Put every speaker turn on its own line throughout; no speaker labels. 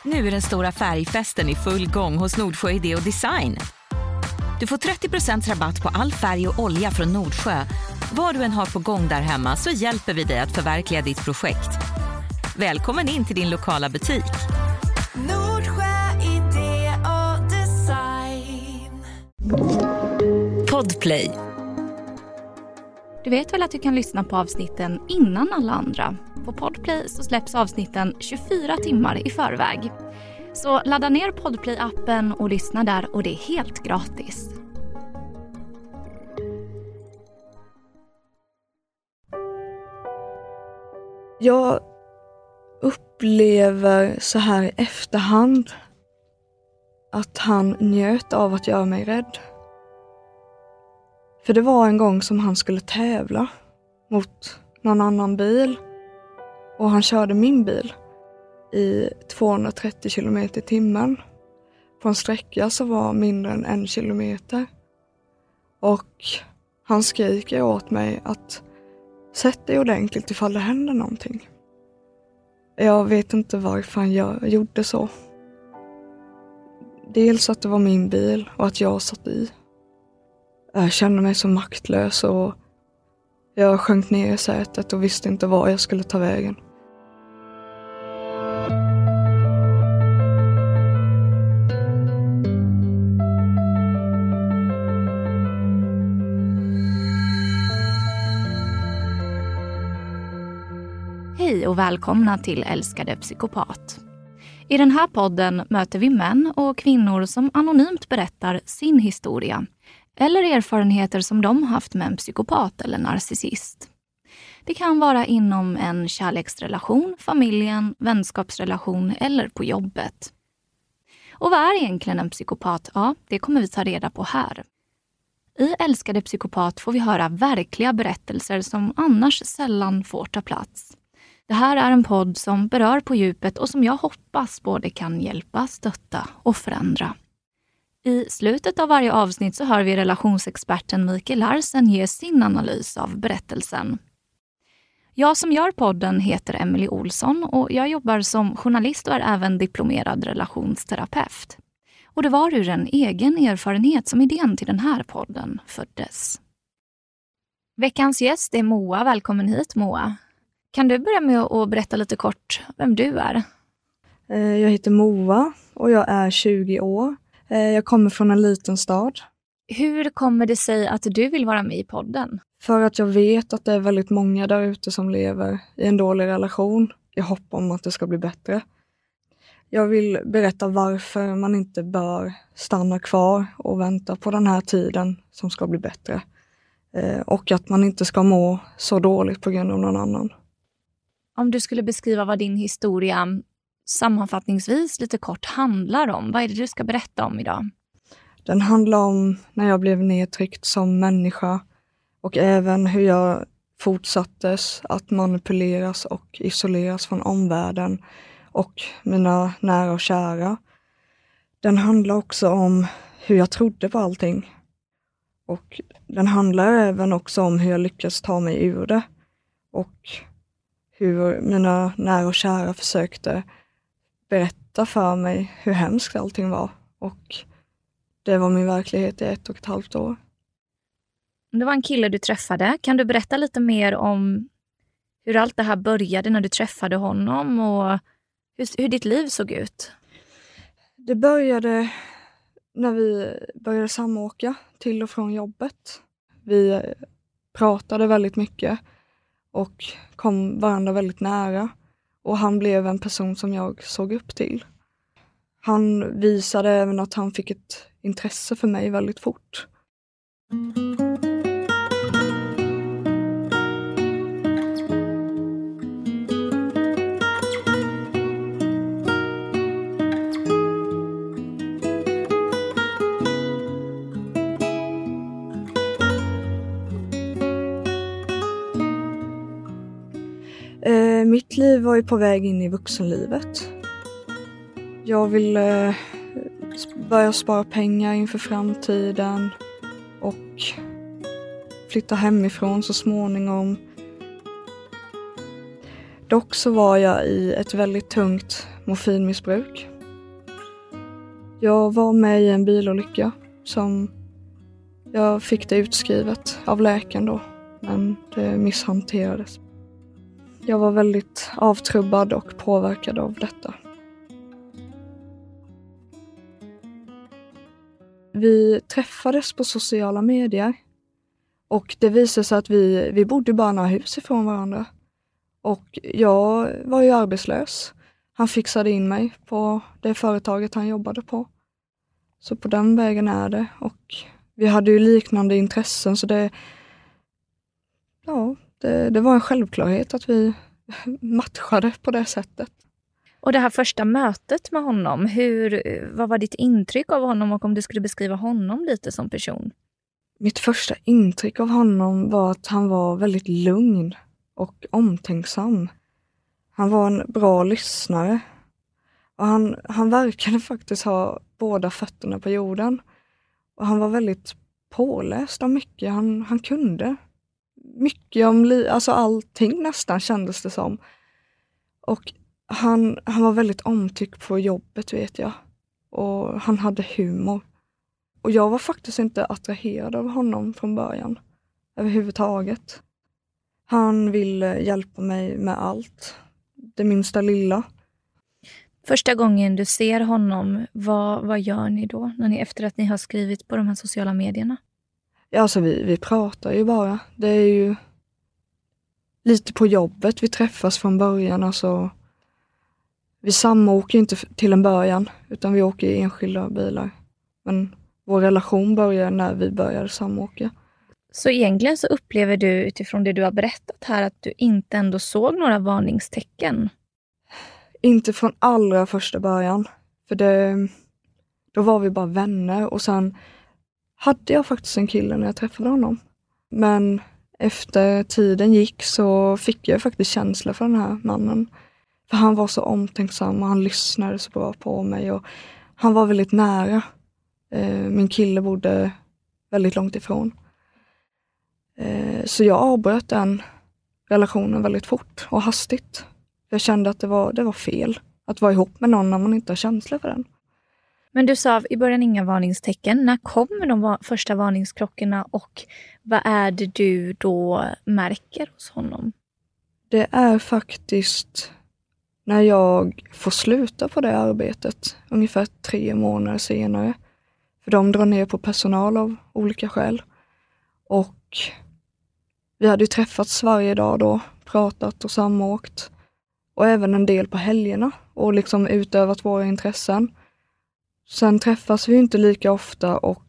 Nu är den stora färgfesten i full gång hos Nordsjö Idé och Design. Du får 30% rabatt på all färg och olja från Nordsjö. Vad du än har på gång där hemma så hjälper vi dig att förverkliga ditt projekt. Välkommen in till din lokala butik.
Nordsjö Idé och Design.
Podplay.
Du vet väl att du kan lyssna på avsnitten innan alla andra? På Podplay så släpps avsnitten 24 timmar i förväg. Så ladda ner Podplay-appen och lyssna där, och det är helt gratis.
Jag upplever så här i efterhand att han njöt av att göra mig rädd. För det var en gång som han skulle tävla mot någon annan bil. Och han körde min bil i 230 km i timmen. På en sträcka som var mindre än 1 kilometer. Och han skriker åt mig att sätt dig ordentligt ifall det händer någonting. Jag vet inte varför han gjorde så. Dels att det var min bil och att jag satt i. Jag kände mig så maktlös och jag sjönk ner i sätet och visste inte var jag skulle ta vägen.
Hej och välkomna till Älskade psykopat. I den här podden möter vi män och kvinnor som anonymt berättar sin historia eller erfarenheter som de haft med en psykopat eller narcissist. Det kan vara inom en kärleksrelation, familjen, vänskapsrelation eller på jobbet. Och vad är egentligen en psykopat? Ja, det kommer vi ta reda på här. I Älskade psykopat får vi höra verkliga berättelser som annars sällan får ta plats. Det här är en podd som berör på djupet och som jag hoppas både kan hjälpa, stötta och förändra. I slutet av varje avsnitt så hör vi relationsexperten Mikael Larsen ge sin analys av berättelsen. Jag som gör podden heter Emily Olsson och jag jobbar som journalist och är även diplomerad relationsterapeut. Och det var ur en egen erfarenhet som idén till den här podden föddes. Veckans gäst är Moa. Välkommen hit, Moa. Kan du börja med att berätta lite kort vem du är?
Jag heter Moa och jag är 20 år. Jag kommer från en liten stad.
Hur kommer det sig att du vill vara med i podden?
För att jag vet att det är väldigt många där ute som lever i en dålig relation. I hopp om att det ska bli bättre. Jag vill berätta varför man inte bör stanna kvar och vänta på den här tiden som ska bli bättre. Och att man inte ska må så dåligt på grund av någon annan.
Om du skulle beskriva vad din historia sammanfattningsvis lite kort handlar om. Vad är det du ska berätta om idag?
Den handlar om när jag blev nedtryckt som människa. Och även hur jag fortsattes att manipuleras och isoleras från omvärlden. Och mina nära och kära. Den handlar också om hur jag trodde på allting. Och den handlar även också om hur jag lyckades ta mig ur det. Och hur mina nära och kära försökte berätta för mig hur hemskt allting var. Och det var min verklighet i 1,5 år.
Det var en kille du träffade. Kan du berätta lite mer om hur allt det här började när du träffade honom och hur ditt liv såg ut?
Det började när vi började samåka till och från jobbet. Vi pratade väldigt mycket och kom varandra väldigt nära. Och han blev en person som jag såg upp till. Han visade även att han fick ett intresse för mig väldigt fort. Mitt liv var ju på väg in i vuxenlivet. Jag ville börja spara pengar inför framtiden och flytta hemifrån så småningom. Dock så var jag i ett väldigt tungt morfinmissbruk. Jag var med i en bilolycka som jag fick det utskrivet av läkaren då, men det misshanterades. Jag var väldigt avtrubbad och påverkad av detta. Vi träffades på sociala medier och det visade sig att vi bodde bara några hus ifrån varandra. Och jag var ju arbetslös. Han fixade in mig på det företaget han jobbade på. Så på den vägen är det. Och vi hade ju liknande intressen så det var en självklarhet att vi matchade på det sättet.
Och det här första mötet med honom, vad var ditt intryck av honom och om du skulle beskriva honom lite som person?
Mitt första intryck av honom var att han var väldigt lugn och omtänksam. Han var en bra lyssnare. Och han verkade faktiskt ha båda fötterna på jorden. Och han var väldigt påläst om mycket. Han kunde mycket om allting nästan kändes det som. Och han var väldigt omtyckt på jobbet vet jag. Och han hade humor. Och jag var faktiskt inte attraherad av honom från början. Överhuvudtaget. Han ville hjälpa mig med allt. Det minsta lilla.
Första gången du ser honom, vad gör ni då? Efter att ni har skrivit på de här sociala medierna?
Ja, alltså vi pratar ju bara. Det är ju lite på jobbet vi träffas från början. Alltså, vi samåker inte till en början, utan vi åker i enskilda bilar. Men vår relation börjar när vi började samåka.
Så egentligen så upplever du utifrån det du har berättat här att du inte ändå såg några varningstecken?
Inte från allra första början. För då var vi bara vänner. Och sen hade jag faktiskt en kille när jag träffade honom. Men efter tiden gick så fick jag faktiskt känsla för den här mannen. För han var så omtänksam och han lyssnade så bra på mig. Och han var väldigt nära. Min kille bodde väldigt långt ifrån. Så jag avbröt den relationen väldigt fort och hastigt. Jag kände att det var fel att vara ihop med någon när man inte har känsla för den.
Men du sa i början inga varningstecken. När kommer de första varningsklockorna och vad är det du då märker hos honom?
Det är faktiskt när jag får sluta på det arbetet ungefär 3 månader senare. För de drar ner på personal av olika skäl. Och vi hade ju träffats varje dag då, pratat och samåkt. Och även en del på helgerna och liksom utövat våra intressen. Sen träffas vi inte lika ofta och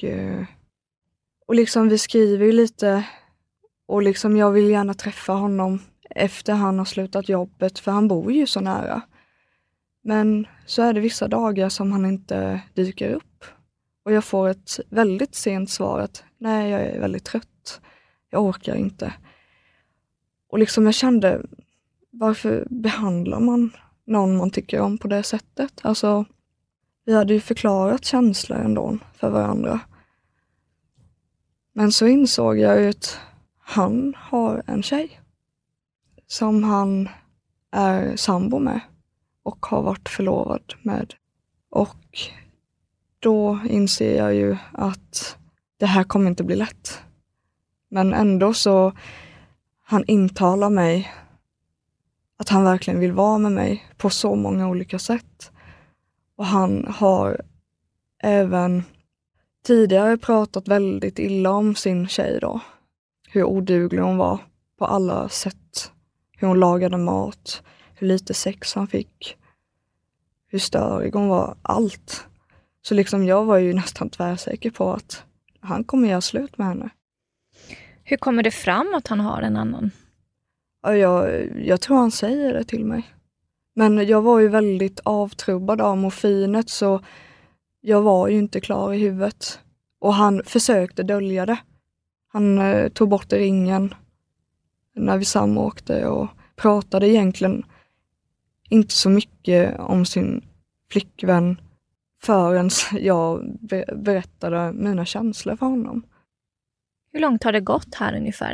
liksom vi skriver ju lite och liksom jag vill gärna träffa honom efter han har slutat jobbet för han bor ju så nära. Men så är det vissa dagar som han inte dyker upp. Och jag får ett väldigt sent svar att nej, jag är väldigt trött. Jag orkar inte. Och liksom jag kände, varför behandlar man någon man tycker om på det sättet? Alltså, vi hade ju förklarat känslor ändå för varandra. Men så insåg jag ju att han har en tjej som han är sambo med och har varit förlovad med. Och då inser jag ju att det här kommer inte bli lätt. Men ändå så han intalar mig att han verkligen vill vara med mig på så många olika sätt. Och han har även tidigare pratat väldigt illa om sin tjej då. Hur oduglig hon var på alla sätt. Hur hon lagade mat, hur lite sex han fick. Hur störig hon var, allt. Så liksom jag var ju nästan tvärsäker på att han kommer göra slut med henne.
Hur kommer det fram att han har en annan?
Ja, jag tror han säger det till mig. Men jag var ju väldigt avtrubbad av morfinet så jag var ju inte klar i huvudet. Och han försökte dölja det. Han tog bort ringen när vi samåkte och pratade egentligen inte så mycket om sin flickvän förrän jag berättade mina känslor för honom.
Hur långt har det gått här ungefär?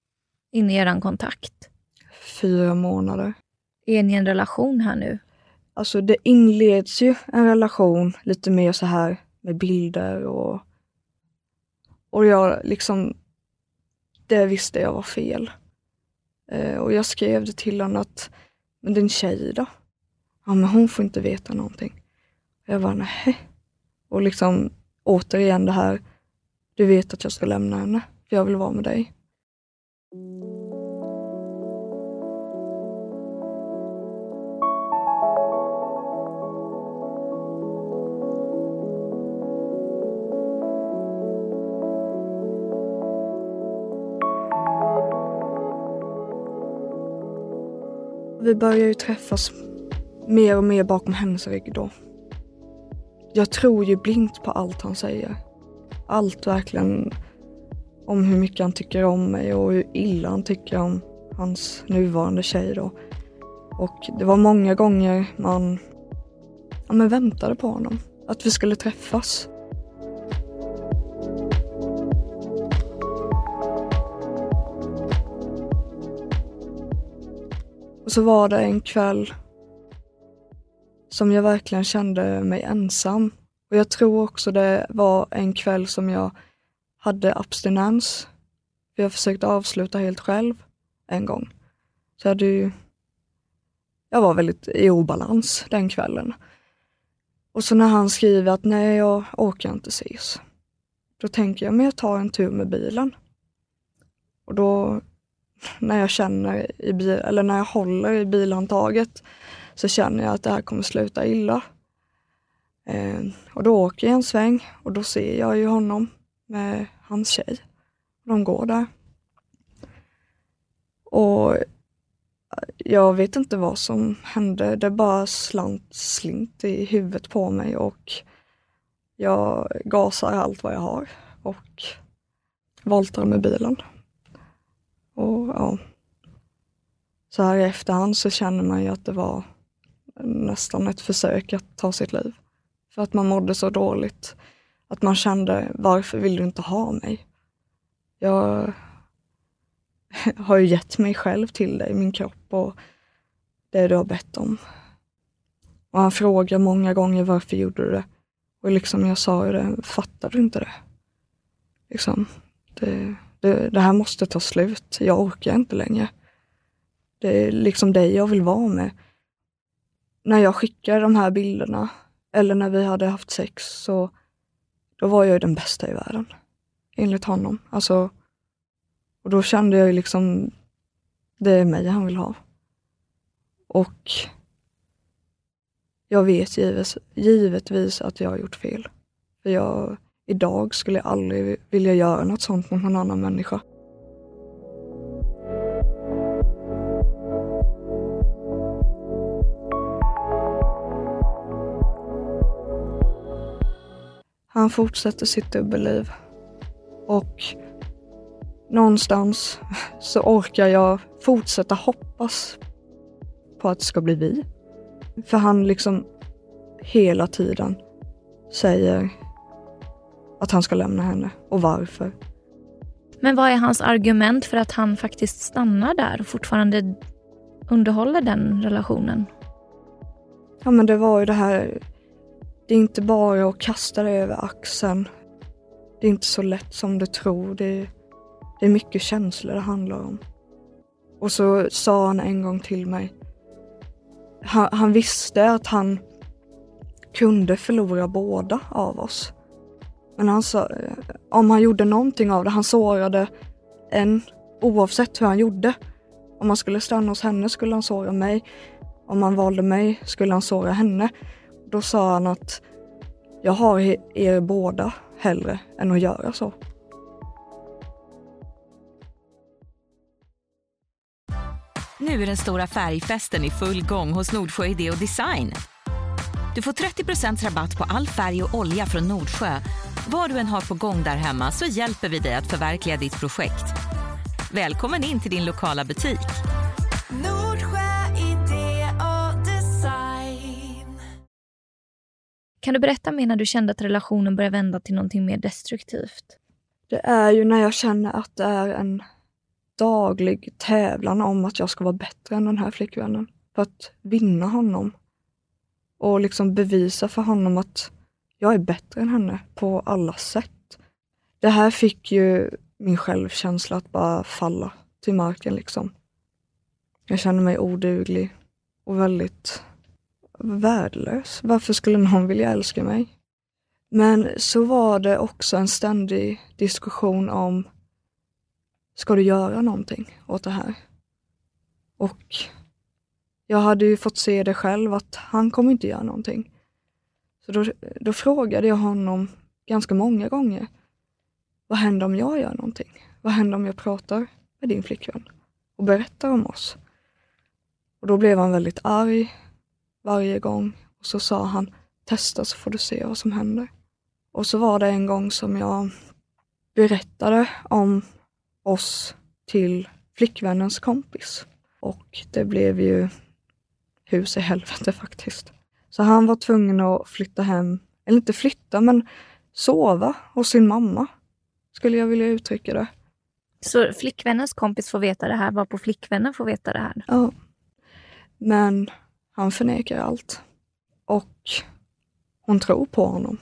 In i eran kontakt?
4 månader.
Är ni i en relation här nu?
Alltså det inleds ju en relation lite mer så här med bilder och jag liksom, det visste jag var fel. Och jag skrev det till honom att, men din tjej då? Ja, men hon får inte veta någonting. Jag var nej. Och liksom återigen det här, du vet att jag ska lämna henne, för jag vill vara med dig. Vi börjar ju träffas mer och mer bakom hennes rygg då. Jag tror ju blint på allt han säger. Allt verkligen om hur mycket han tycker om mig och hur illa han tycker om hans nuvarande tjej då. Och det var många gånger man väntade på honom. Att vi skulle träffas. Och så var det en kväll som jag verkligen kände mig ensam. Och jag tror också det var en kväll som jag hade abstinens. För jag försökte avsluta helt själv en gång. Så jag var väldigt i obalans den kvällen. Och så när han skriver att nej, jag orkar inte ses. Då tänker jag, men jag tar en tur med bilen. Och då när jag känner eller när jag håller i bilhandtaget så känner jag att det här kommer sluta illa. Och då åker jag en sväng och då ser jag ju honom med hans tjej. De går där. Och jag vet inte vad som hände. Det bara slint i huvudet på mig och jag gasar allt vad jag har och voltar med bilen. Och ja, så här i efterhand så känner man ju att det var nästan ett försök att ta sitt liv. För att man mådde så dåligt. Att man kände, varför vill du inte ha mig? Jag har ju gett mig själv till dig, min kropp och det du har bett om. Och han frågar många gånger, varför gjorde du det? Och liksom jag sa ju det, fattar du inte det? Liksom, det här måste ta slut. Jag orkar inte längre. Det är liksom dig jag vill vara med. När jag skickade de här bilderna, eller när vi hade haft sex, så då var jag ju den bästa i världen. Enligt honom. Alltså, och då kände jag ju liksom, det är mig han vill ha. Och jag vet givetvis att jag har gjort fel. För idag skulle jag aldrig vilja göra något sånt mot någon annan människa. Han fortsätter sitt dubbelliv. Och någonstans så orkar jag fortsätta hoppas på att det ska bli vi. För han liksom hela tiden säger att han ska lämna henne. Och varför?
Men vad är hans argument för att han faktiskt stannar där och fortfarande underhåller den relationen?
Ja, men det var ju det här. Det är inte bara att kasta det över axeln. Det är inte så lätt som du tror. Det är mycket känslor det handlar om. Och så sa han en gång till mig. Han visste att han kunde förlora båda av oss. Men han sa, om han gjorde någonting av det, han sårade en oavsett hur han gjorde. Om han skulle stanna hos henne skulle han såra mig. Om han valde mig skulle han såra henne. Då sa han att jag har er båda hellre än att göra så.
Nu är den stora färgfesten i full gång hos Nordsjö Idé och Design. Du får 30% rabatt på all färg och olja från Nordsjö. Vad du än har på gång där hemma så hjälper vi dig att förverkliga ditt projekt. Välkommen in till din lokala butik.
Nordsjö Idé och Design.
Kan du berätta mer när du kände att relationen började vända till någonting mer destruktivt?
Det är ju när jag känner att det är en daglig tävlan om att jag ska vara bättre än den här flickvännen. För att vinna honom. och liksom bevisa för honom att jag är bättre än henne på alla sätt. Det här fick ju min självkänsla att bara falla till marken liksom. Jag kände mig oduglig och väldigt värdelös. Varför skulle någon vilja älska mig? Men så var det också en ständig diskussion om, ska du göra någonting åt det här? Och jag hade ju fått se det själv att han kommer inte göra någonting. Så då frågade jag honom ganska många gånger. Vad händer om jag gör någonting? Vad händer om jag pratar med din flickvän och berättar om oss? Och då blev han väldigt arg varje gång. Och så sa han, testa så får du se vad som händer. Och så var det en gång som jag berättade om oss till flickvännens kompis. Och det blev ju hus i helvete faktiskt. Så han var tvungen att flytta hem, eller inte flytta men sova hos sin mamma. Skulle jag vilja uttrycka det.
Så flickvännens kompis får veta det här, var på flickvännen får veta det här?
Ja. Men han förnekar allt. Och hon tror på honom.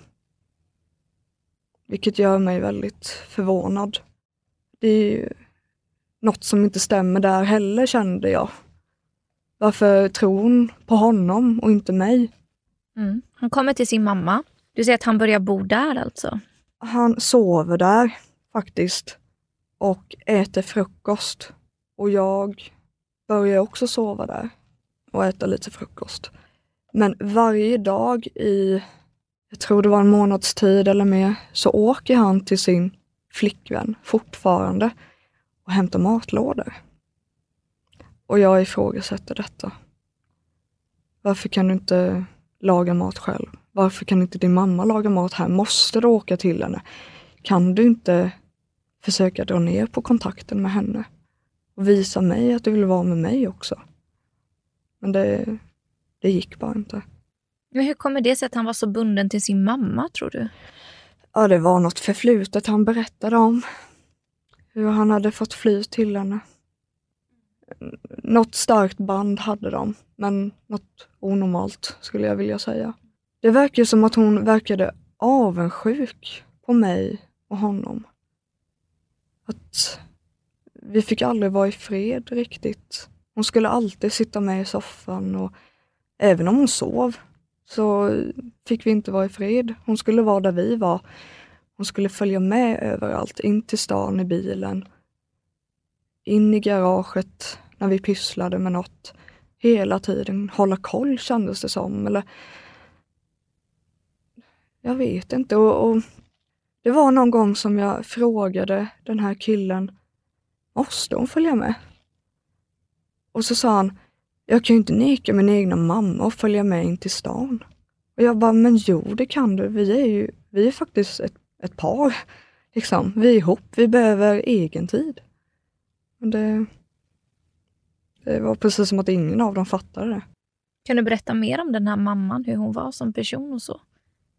Vilket gör mig väldigt förvånad. Det är ju något som inte stämmer där heller, kände jag. Varför tror hon på honom och inte mig?
Han kommer till sin mamma. Du säger att han börjar bo där alltså?
Han sover där faktiskt. Och äter frukost. Och jag börjar också sova där. Och äta lite frukost. Men varje dag i, jag tror det var en månads tid eller mer, så åker han till sin flickvän fortfarande och hämtar matlådor. Och jag ifrågasätter detta. Varför kan du inte laga mat själv? Varför kan inte din mamma laga mat här? Måste du åka till henne? Kan du inte försöka dra ner på kontakten med henne? Och visa mig att du vill vara med mig också. Men det gick bara inte.
Men hur kommer det sig att han var så bunden till sin mamma, tror du?
Ja, det var något förflutet han berättade om. Hur han hade fått fly till henne. Något starkt band hade de, men något onormalt skulle jag vilja säga. Det verkar som att hon verkade avundsjuk på mig och honom. Att vi fick aldrig vara i fred riktigt. Hon skulle alltid sitta med i soffan och även om hon sov så fick vi inte vara i fred. Hon skulle vara där vi var. Hon skulle följa med överallt, in till stan i bilen. In i garaget när vi pysslade med något. Hela tiden hålla koll kändes det som. Eller jag vet inte. Och det var någon gång som jag frågade den här killen, måste hon följa med? Och så sa han, jag kan ju inte neka min egna mamma och följa med in till stan. Och jag bara, men jo det kan du. Vi är faktiskt ett par. Liksom. Vi är ihop, vi behöver egen tid. Men det var precis som att ingen av dem fattade det.
Kan du berätta mer om den här mamman, hur hon var som person och så?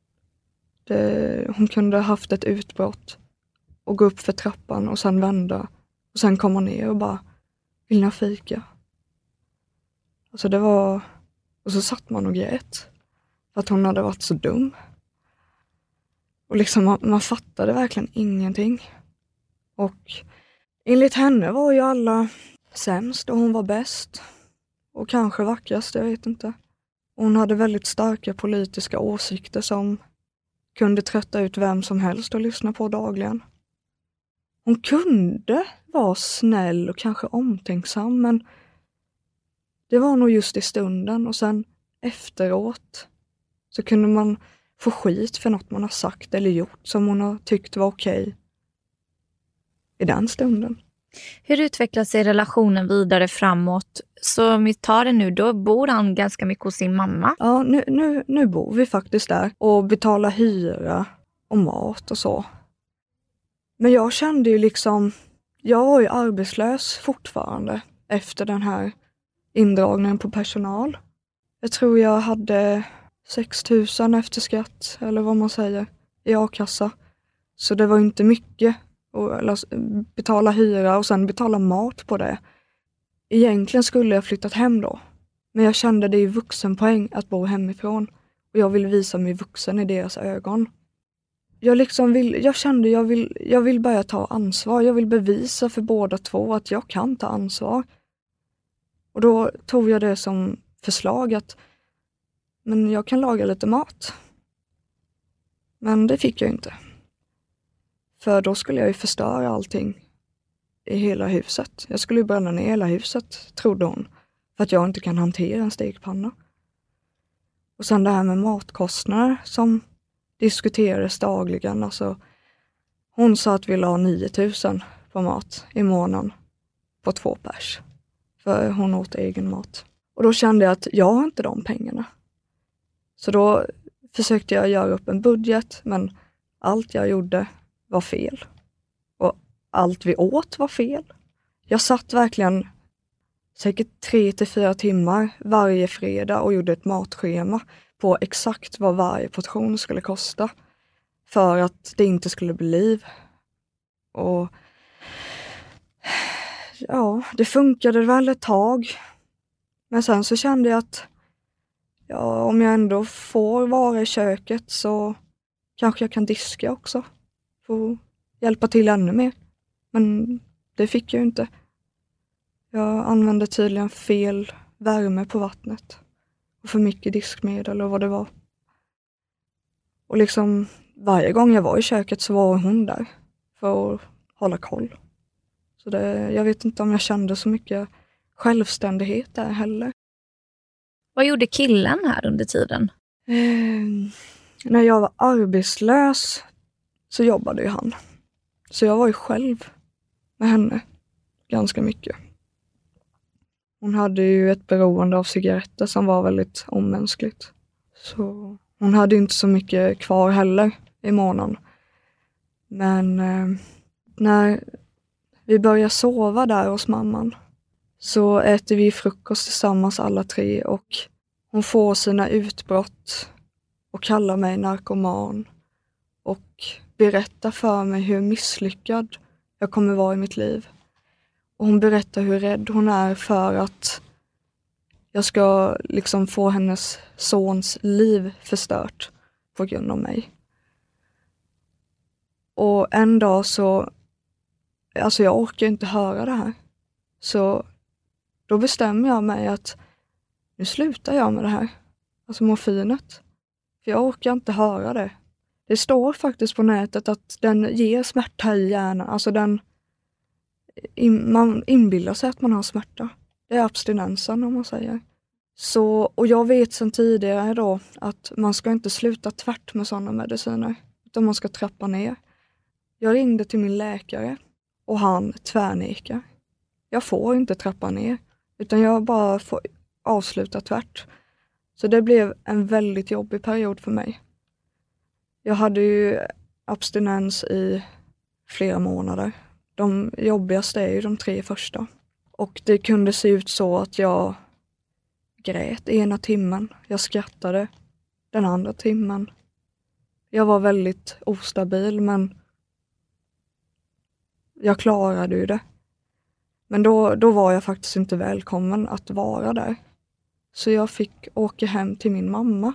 Hon kunde ha haft ett utbrott och gå upp för trappan och sen vända och sen komma ner och bara, vill ni ha fika? Alltså det var, och så satt man och grät för att hon hade varit så dum. Och liksom man fattade verkligen ingenting. Och enligt henne var ju alla sämst och hon var bäst. Och kanske vackrast, jag vet inte. Hon hade väldigt starka politiska åsikter som kunde trötta ut vem som helst att lyssna på dagligen. Hon kunde vara snäll och kanske omtänksam, men det var nog just i stunden och sen efteråt så kunde man få skit för något man har sagt eller gjort som hon har tyckt var okej i den stunden.
Hur utvecklar sig relationen vidare framåt? Så om vi tar det nu, då bor han ganska mycket hos sin mamma.
Ja, nu bor vi faktiskt där och betalar hyra och mat och så. Men jag kände ju liksom, jag var ju arbetslös fortfarande efter den här indragningen på personal. Jag tror jag hade 6 000 efter skatt, eller vad man säger, i a-kassa. Så det var inte mycket att betala hyra och sen betala mat på det. Egentligen skulle jag flyttat hem då. Men jag kände det i vuxenpoäng att bo hemifrån. Och jag vill visa mig vuxen i deras ögon. Jag kände jag vill börja ta ansvar. Jag vill bevisa för båda två att jag kan ta ansvar. Och då tog jag det som förslag att men jag kan laga lite mat. Men det fick jag inte. För då skulle jag ju förstöra allting i hela huset. Jag skulle ju bränna ner hela huset, trodde hon. För att jag inte kan hantera en stekpanna. Och sen det här med matkostnader som diskuterades dagligen. Alltså, hon sa att vi la 9 000 på mat i månaden på 2 pers. För hon åt egen mat. Och då kände jag att jag har inte de pengarna. Så då försökte jag göra upp en budget, men allt jag gjorde var fel. Och allt vi åt var fel. Jag satt verkligen säkert 3-4 timmar varje fredag och gjorde ett matschema på exakt vad varje portion skulle kosta. För att det inte skulle bli liv. Och ja, det funkade väl ett tag. Men sen så kände jag att om jag ändå får vara i köket så kanske jag kan diska också. Få hjälpa till ännu mer. Men det fick jag inte. Jag använde tydligen fel värme på vattnet. Och för mycket diskmedel och vad det var. Och liksom varje gång jag var i köket så var hon där. För att hålla koll. Så jag vet inte om jag kände så mycket självständighet där heller.
Vad gjorde killen här under tiden?
När jag var arbetslös så jobbade ju han. Så jag var ju själv med henne ganska mycket. Hon hade ju ett beroende av cigaretter som var väldigt omänskligt. Så hon hade inte så mycket kvar heller i månaden. Men när vi började sova där hos mamman så äter vi frukost tillsammans alla 3 och hon får sina utbrott och kallar mig narkoman och berättar för mig hur misslyckad jag kommer vara i mitt liv. Och hon berättar hur rädd hon är för att jag ska liksom få hennes sons liv förstört på grund av mig. Och en dag så, alltså jag orkar inte höra det här. Så då bestämmer jag mig att nu slutar jag med det här. Alltså morfinet. För jag orkar inte höra det. Det står faktiskt på nätet att den ger smärta i hjärnan. Alltså man inbillar sig att man har smärta. Det är abstinensen om man säger. Så, och jag vet sedan tidigare då att man ska inte sluta tvärt med sådana mediciner. Utan man ska trappa ner. Jag ringde till min läkare och han tvärnekar. Jag får inte trappa ner. Utan jag bara får avsluta tvärt. Så det blev en väldigt jobbig period för mig. Jag hade ju abstinens i flera månader. De jobbigaste är ju de 3 första. Och det kunde se ut så att jag grät ena timmen. Jag skrattade den andra timmen. Jag var väldigt ostabil men jag klarade ju det. Men då var jag faktiskt inte välkommen att vara där. Så jag fick åka hem till min mamma.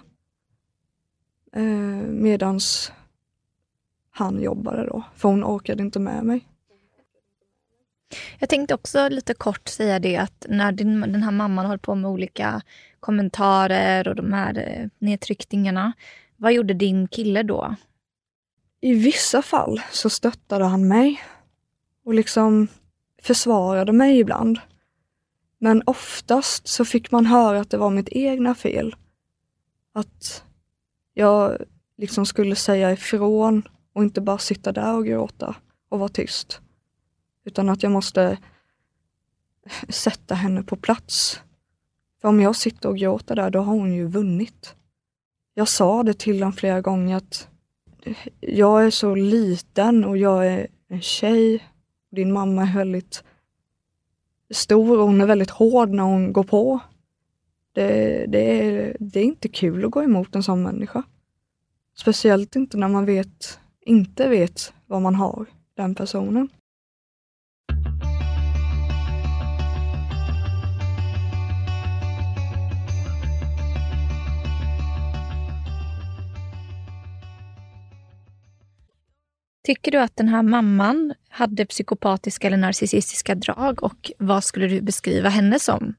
Medans han jobbade då. För hon orkade inte med mig.
Jag tänkte också lite kort säga det att när den här mamman höll på med olika kommentarer och de här nedtryckningarna. Vad gjorde din kille då?
I vissa fall så stöttade han mig. Och liksom försvarade mig ibland. Men oftast så fick man höra att det var mitt egna fel. Att jag liksom skulle säga ifrån och inte bara sitta där och gråta och vara tyst. Utan att jag måste sätta henne på plats. För om jag sitter och gråter där, då har hon ju vunnit. Jag sa det till honom flera gånger att jag är så liten och jag är en tjej. Din mamma är väldigt stor och hon är väldigt hård när hon går på. Det är inte kul att gå emot en sån människa. Speciellt inte när man inte vet vad man har, den personen.
Tycker du att den här mamman hade psykopatiska eller narcissistiska drag och vad skulle du beskriva henne som?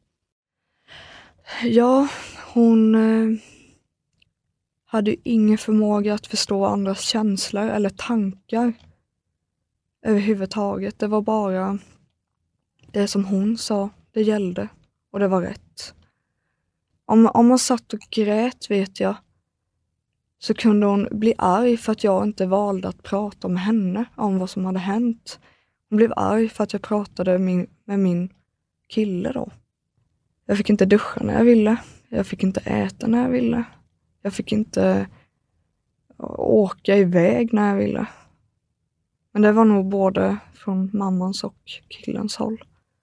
Ja, hon hade ju ingen förmåga att förstå andras känslor eller tankar överhuvudtaget. Det var bara det som hon sa, det gällde och det var rätt. Om man satt och grät, vet jag, så kunde hon bli arg för att jag inte valde att prata med henne om vad som hade hänt. Hon blev arg för att jag pratade med min kille då. Jag fick inte duscha när jag ville. Jag fick inte äta när jag ville. Jag fick inte åka iväg när jag ville. Men det var nog både från mammans och killens håll.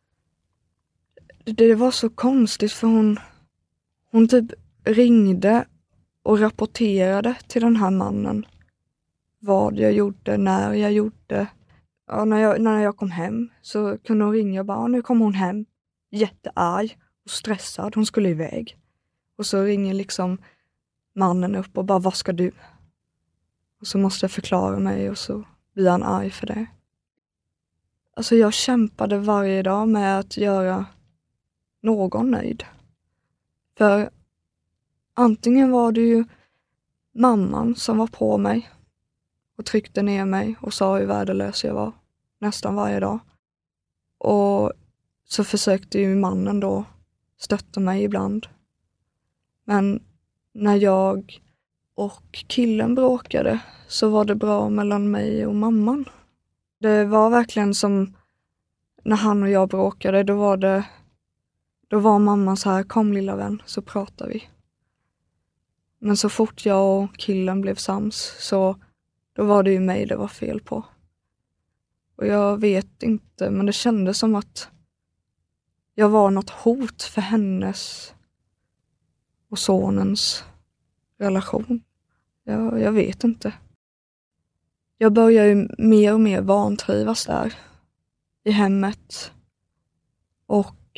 Det var så konstigt för hon typ ringde och rapporterade till den här mannen vad jag gjorde, när jag gjorde. Ja, när jag kom hem så kunde hon ringa och bara, nu kom hon hem jättearg och stressad, hon skulle iväg. Och så ringer liksom mannen upp och bara, vad ska du? Och så måste jag förklara mig och så blir han arg för det. Alltså jag kämpade varje dag med att göra någon nöjd. För antingen var det ju mamman som var på mig och tryckte ner mig och sa hur värdelös jag var nästan varje dag. Och så försökte ju mannen då stötta mig ibland. Men när jag och killen bråkade så var det bra mellan mig och mamman. Det var verkligen som när han och jag bråkade, då var mamman så här, kom lilla vän så pratar vi. Men så fort jag och killen blev sams så då var det ju mig det var fel på. Och jag vet inte, men det kändes som att jag var något hot för hennes och sonens relation. Jag vet inte. Jag börjar ju mer och mer vantrivas där i hemmet. Och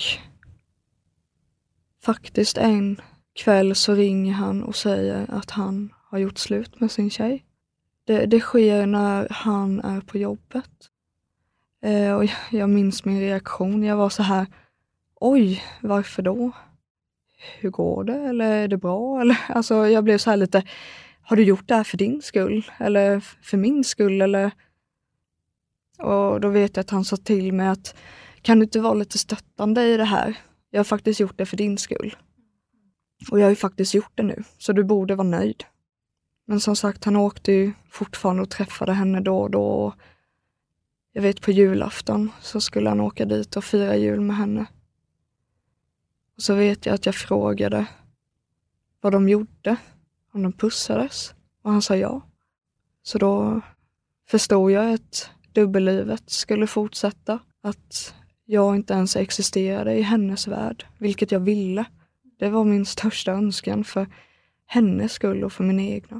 faktiskt en kväll så ringer han och säger att han har gjort slut med sin tjej. Det sker när han är på jobbet. Och jag minns min reaktion. Jag var så här, oj, varför då? Hur går det? Eller är det bra? Eller, alltså, jag blev så här lite, har du gjort det här för din skull? Eller för min skull? Eller... Och då vet jag att han sa till mig att kan du inte vara lite stöttande i det här? Jag har faktiskt gjort det för din skull. Och jag har ju faktiskt gjort det nu. Så du borde vara nöjd. Men som sagt, han åkte ju fortfarande och träffade henne då och då. Jag vet på julafton så skulle han åka dit och fira jul med henne. Och så vet jag att jag frågade vad de gjorde. Om de pussades. Och han sa ja. Så då förstod jag att dubbellivet skulle fortsätta. Att jag inte ens existerade i hennes värld. Vilket jag ville. Det var min största önskan för hennes skull och för min egna.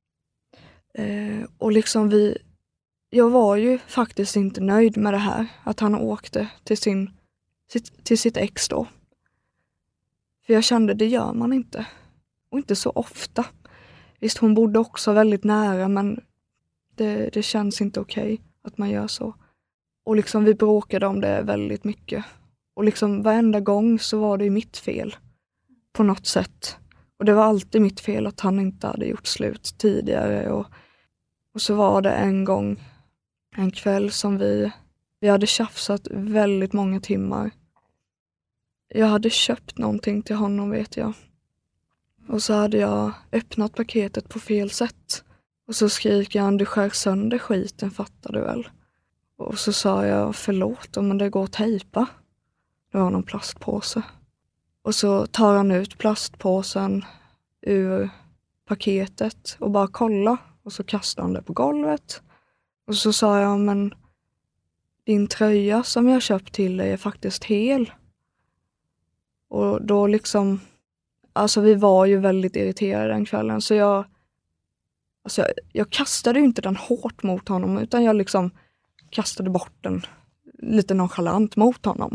Och liksom jag var ju faktiskt inte nöjd med det här. Att han åkte till sitt ex då. För jag kände, det gör man inte. Och inte så ofta. Visst, hon bodde också väldigt nära, men det känns inte okej att man gör så. Och liksom vi bråkade om det väldigt mycket. Och liksom varenda gång så var det ju mitt fel. På något sätt. Och det var alltid mitt fel att han inte hade gjort slut tidigare. Och så var det en kväll som vi hade tjafsat väldigt många timmar. Jag hade köpt någonting till honom, vet jag. Och så hade jag öppnat paketet på fel sätt. Och så skriker han, du skär sönder skiten, fattar du väl? Och så sa jag, förlåt, men det går att tejpa. Det var någon plastpåse. Och så tar han ut plastpåsen ur paketet och bara kolla. Och så kastar han det på golvet. Och så sa jag, men din tröja som jag köpt till dig är faktiskt hel. Och då liksom, alltså vi var ju väldigt irriterade den kvällen. Så jag kastade ju inte den hårt mot honom, utan jag liksom kastade bort den lite nonchalant mot honom.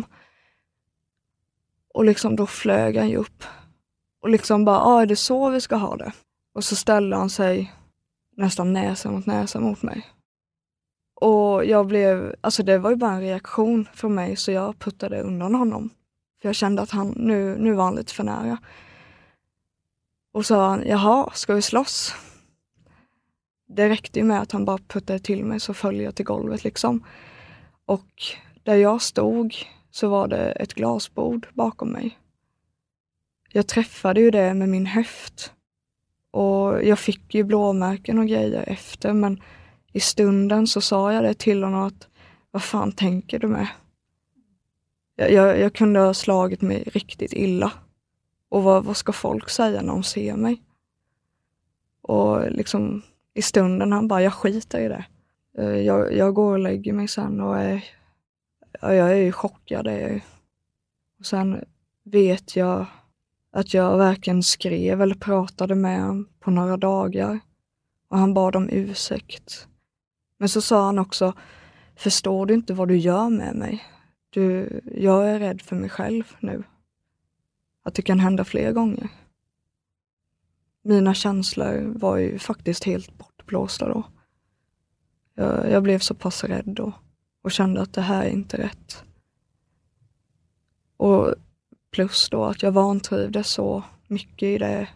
Och liksom då flög han ju upp. Och liksom bara, är det så vi ska ha det? Och så ställde han sig nästan näsa mot mig. Och jag blev, alltså det var ju bara en reaktion från mig, så jag puttade undan honom. För jag kände att nu var han lite för nära. Och sa han, jaha, ska vi slåss? Det räckte ju med att han bara puttade till mig, så föll jag till golvet liksom. Och där jag stod så var det ett glasbord bakom mig. Jag träffade ju det med min höft. Och jag fick ju blåmärken och grejer efter, men i stunden så sa jag det till honom att, vad fan tänker du med? Jag kunde ha slagit mig riktigt illa. Och vad ska folk säga när de ser mig? Och liksom i stunden han bara, jag skiter i det. Jag går och lägger mig sen och jag är ju chockad. Och sen vet jag att jag varken skrev eller pratade med honom på några dagar. Och han bad om ursäkt. Men så sa han också, förstår du inte vad du gör med mig? Jag är rädd för mig själv nu. Att det kan hända fler gånger. Mina känslor var ju faktiskt helt bortblåsta då. Jag blev så pass rädd då. Och kände att det här är inte rätt. Och plus då att jag vantrivdes så mycket i det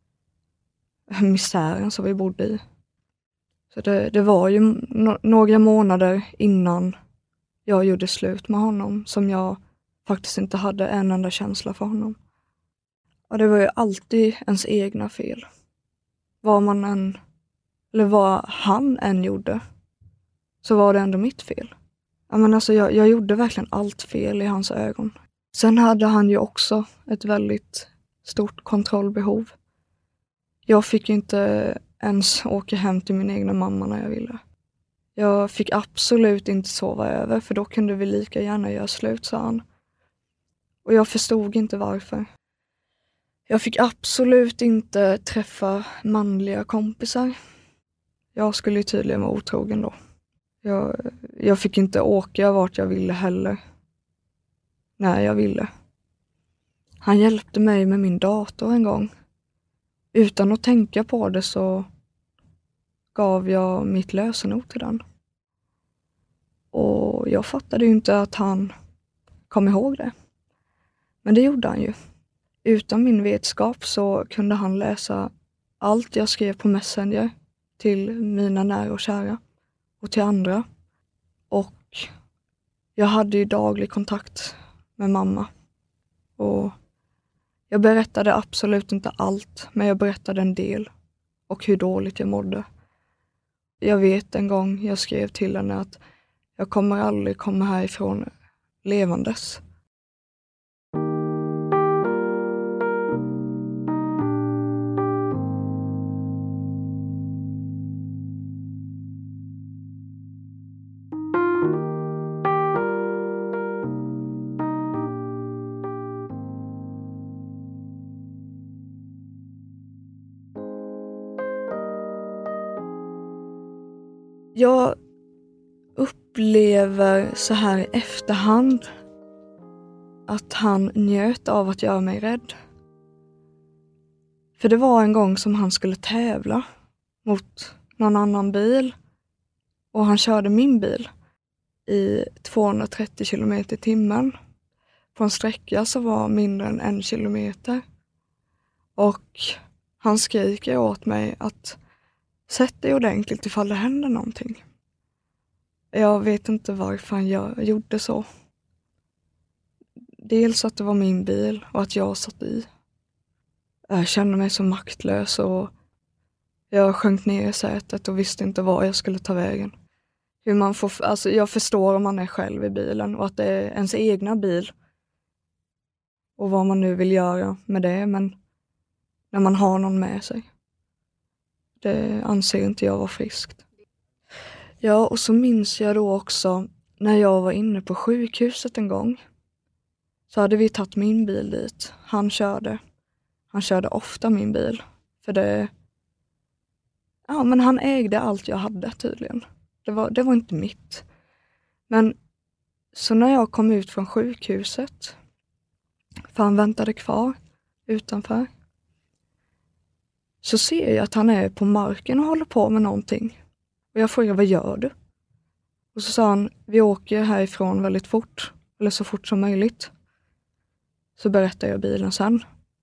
misären som vi bodde i. Så det var ju några månader innan jag gjorde slut med honom som jag faktiskt inte hade en enda känsla för honom. Och det var ju alltid ens egna fel. Vad han än gjorde, så var det ändå mitt fel. Jag gjorde verkligen allt fel i hans ögon. Sen hade han ju också ett väldigt stort kontrollbehov. Jag fick inte ens åka hem till min egna mamma när jag ville. Jag fick absolut inte sova över, för då kunde vi lika gärna göra slut, sa han. Och jag förstod inte varför. Jag fick absolut inte träffa manliga kompisar. Jag skulle ju tydligen vara otrogen då. Jag fick inte åka vart jag ville heller. När jag ville. Han hjälpte mig med min dator en gång. Utan att tänka på det så gav jag mitt lösenord till den. Och jag fattade ju inte att han kom ihåg det. Men det gjorde han ju. Utan min vetskap så kunde han läsa allt jag skrev på Messenger till mina nära och kära och till andra. Och jag hade ju daglig kontakt med mamma. Och jag berättade absolut inte allt, men jag berättade en del och hur dåligt jag mådde. Jag vet en gång jag skrev till henne att jag kommer aldrig komma härifrån levandes. Jag upplever så här i efterhand att han njöt av att göra mig rädd. För det var en gång som han skulle tävla mot någon annan bil. Och han körde min bil i 230 km/h på en sträcka som var mindre än 1 kilometer. Och han skriker åt mig att sätt dig ordentligt ifall det händer någonting. Jag vet inte varför jag gjorde så. Dels att det var min bil och att jag satt i. Jag kände mig så maktlös och jag sjönk ner i sätet och visste inte var jag skulle ta vägen. Jag förstår om man är själv i bilen och att det är ens egna bil. Och vad man nu vill göra med det, men när man har någon med sig. Det anser inte jag var friskt. Ja, och så minns jag då också när jag var inne på sjukhuset en gång. Så hade vi tagit min bil dit. Han körde ofta min bil. För men han ägde allt jag hade tydligen. Det var inte mitt. Men så när jag kom ut från sjukhuset, för han väntade kvar utanför, så ser jag att han är på marken och håller på med någonting. Och jag frågar, vad gör du? Och så sa han, vi åker härifrån väldigt fort. Eller så fort som möjligt. Så berättar jag bilen sen.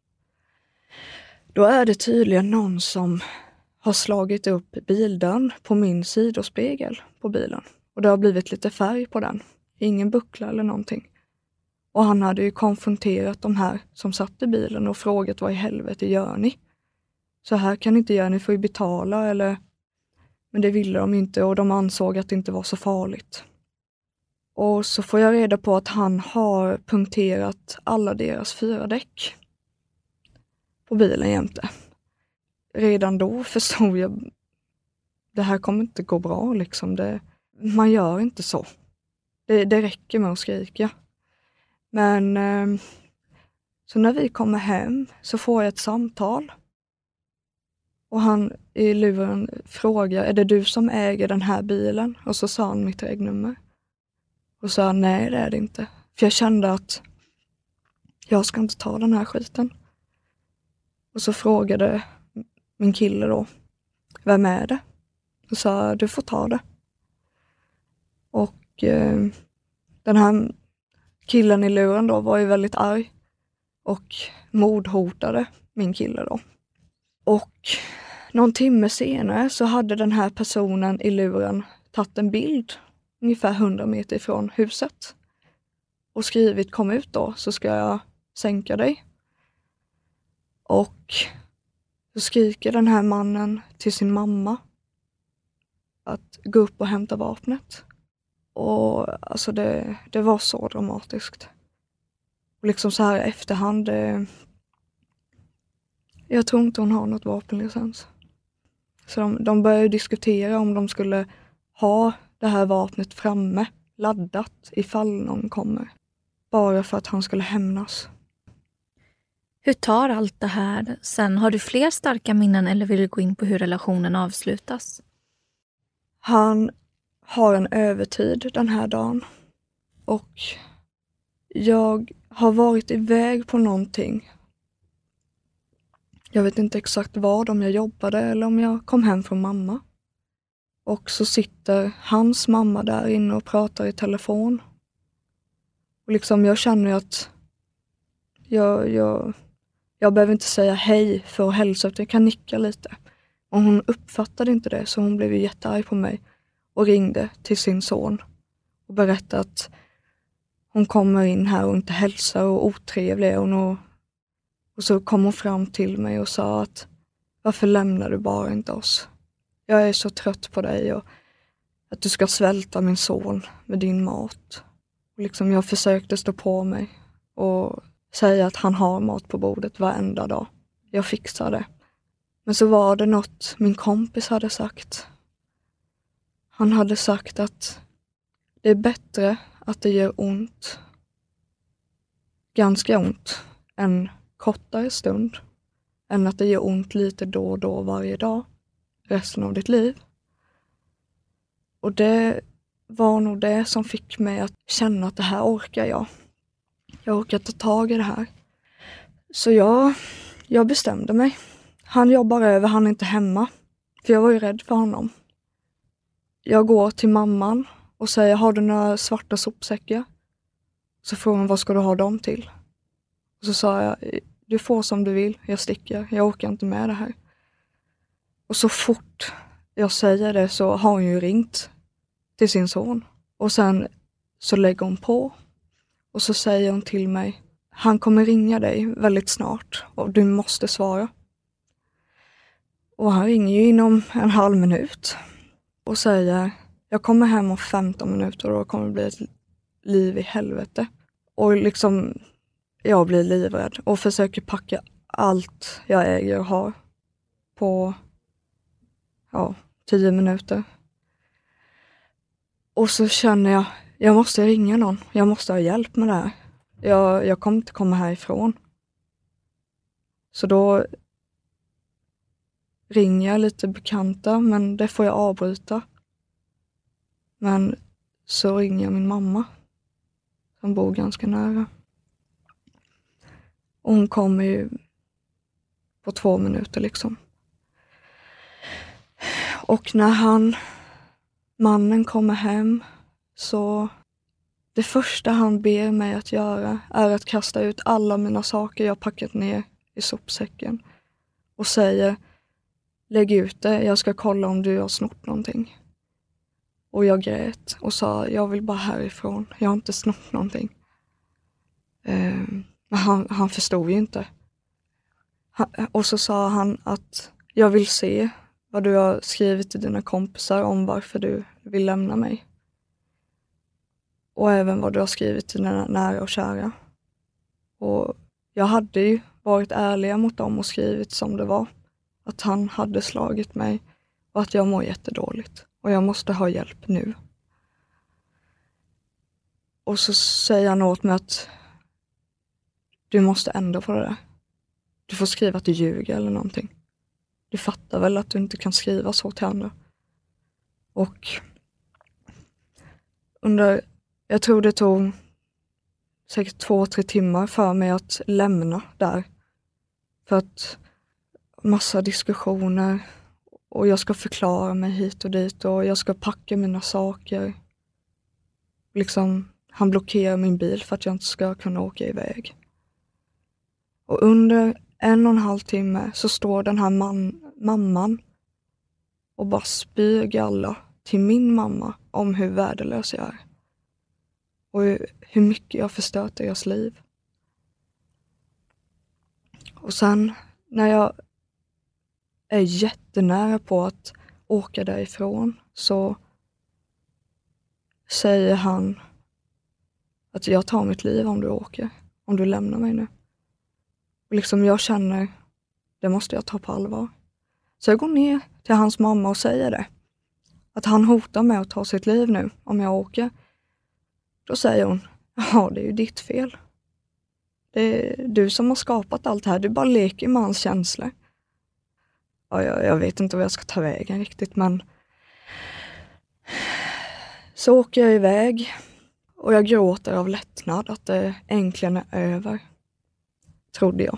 Då är det tydligen någon som har slagit upp bildörren på min sidospegel på bilen. Och det har blivit lite färg på den. Ingen buckla eller någonting. Och han hade ju konfronterat de här som satt i bilen och frågat vad i helvete gör ni? Så här kan ni inte göra, ni får ju betala eller... Men det ville de inte och de ansåg att det inte var så farligt. Och så får jag reda på att han har punkterat alla deras 4 däck på bilen jämte. Redan då förstod jag, det här kommer inte gå bra liksom. Man gör inte så. Det räcker med att skrika. Men så när vi kommer hem så får jag ett samtal. Och han i luren frågar, är det du som äger den här bilen? Och så sa han mitt regnummer. Och sa nej, det är det inte. För jag kände att jag ska inte ta den här skiten. Och så frågade min kille då, vem är det? Och sa, du får ta det. Och den här killen i luren då var ju väldigt arg. Och mordhotade min kille då. Och någon timme senare så hade den här personen i luren tagit en bild ungefär 100 meter ifrån huset. Och skrivit, kom ut då så ska jag sänka dig. Och så skriker den här mannen till sin mamma att gå upp och hämta vapnet. Och alltså det var så dramatiskt. Och liksom så här i efterhand, jag tror inte hon har något vapenlicens. Så de började diskutera om de skulle ha det här vapnet framme, laddat ifall någon kommer. Bara för att han skulle hämnas.
Hur tar allt det här sen? Har du fler starka minnen eller vill du gå in på hur relationen avslutas?
Han har en övertid den här dagen. Och jag har varit iväg på någonting. Jag vet inte exakt vad, om jag jobbade eller om jag kom hem från mamma. Och så sitter hans mamma där inne och pratar i telefon. Och liksom jag känner att jag behöver inte säga hej för att hälsa, utan jag kan nicka lite. Och hon uppfattade inte det, så hon blev ju jättearg på mig. Och ringde till sin son. Och berättade att hon kommer in här och inte hälsar och otrevlig är hon. Och så kom hon fram till mig och sa att varför lämnar du bara inte oss? Jag är så trött på dig och att du ska svälta min son med din mat. Och liksom jag försökte stå på mig och säga att han har mat på bordet varenda dag. Jag fixar det. Men så var det något min kompis hade sagt. Han hade sagt att det är bättre att det gör ont, ganska ont, en kortare stund, än att det gör ont lite då och då varje dag, resten av ditt liv. Och det var nog det som fick mig att känna att det här orkar jag. Jag orkar ta tag i det här. Så jag bestämde mig. Han jobbar över, han är inte hemma. För jag var ju rädd för honom. Jag går till mamman och säger, har du några svarta sopsäckar? Så frågar hon, vad ska du ha dem till? Och så sa jag, du får som du vill, jag sticker. Jag orkar inte med det här. Och så fort jag säger det så har hon ju ringt till sin son. Och sen så lägger hon på. Och så säger hon till mig, han kommer ringa dig väldigt snart och du måste svara. Och han ringer ju inom en halv minut och säger, jag kommer hem om 15 minuter och då kommer det bli ett liv i helvete. Och liksom, jag blir livrädd och försöker packa allt jag äger och har på 10 minuter. Och så känner jag måste ringa någon. Jag måste ha hjälp med det här. Jag kommer inte komma härifrån. Så då ringer jag lite bekanta, men det får jag avbryta. Men så ringer jag min mamma, som bor ganska nära. Och hon kommer ju på 2 minuter liksom. Och när mannen kommer hem Så det första han ber mig att göra är att kasta ut alla mina saker jag packat ner i sopsäcken. Och säger, lägg ut det, jag ska kolla om du har snott någonting. Och jag grät och sa, jag vill bara härifrån, jag har inte snott någonting. Men han förstod ju inte. Och så sa han att jag vill se vad du har skrivit till dina kompisar om varför du vill lämna mig. Och även vad du har skrivit till dina nära och kära. Och jag hade ju varit ärliga mot dem och skrivit som det var. Att han hade slagit mig och att jag mår jättedåligt. Och jag måste ha hjälp nu. Och så säger han åt mig att du måste ändra på det där. Du får skriva att du ljuger eller någonting. Du fattar väl att du inte kan skriva så till andra. Och jag tror det tog säkert 2-3 timmar för mig att lämna där. För att massa diskussioner och jag ska förklara mig hit och dit och jag ska packa mina saker. Liksom, han blockerar min bil för att jag inte ska kunna åka iväg. Och under 1,5 timme så står den här mamman och bara spyr galla till min mamma om hur värdelös jag är. Och hur mycket jag förstört deras liv. Och sen när jag är jättenära på att åka därifrån så säger han att jag tar mitt liv om du åker. Om du lämnar mig nu. Och liksom jag känner, det måste jag ta på allvar. Så jag går ner till hans mamma och säger det. Att han hotar med att ta sitt liv nu om jag åker. Då säger hon, ja det är ju ditt fel. Det är du som har skapat allt det här. Du bara leker med hans känslor. Ja, jag vet inte vad jag ska ta vägen riktigt, men så åker jag iväg och jag gråter av lättnad att det äntligen är över. Trodde jag.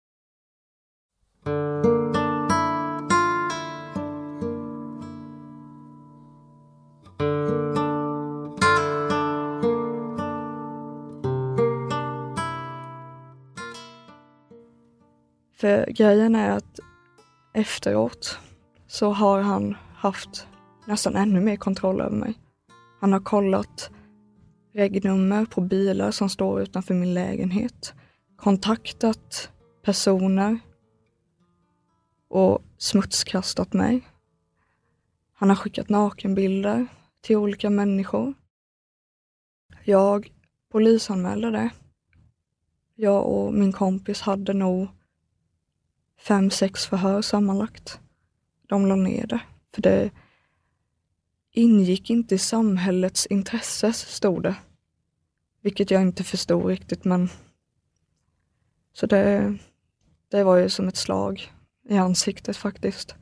För grejen är att efteråt så har han haft nästan ännu mer kontroll över mig. Han har kollat regnummer på bilar som står utanför min lägenhet. Kontaktat personer och smutskastat mig. Han har skickat nakenbilder till olika människor. Jag polisanmälde det. Jag och min kompis hade nog 5-6 förhör sammanlagt. De la ner det. För det ingick inte i samhällets intresse, stod det. Vilket jag inte förstod riktigt, men så det var ju som ett slag i ansiktet faktiskt.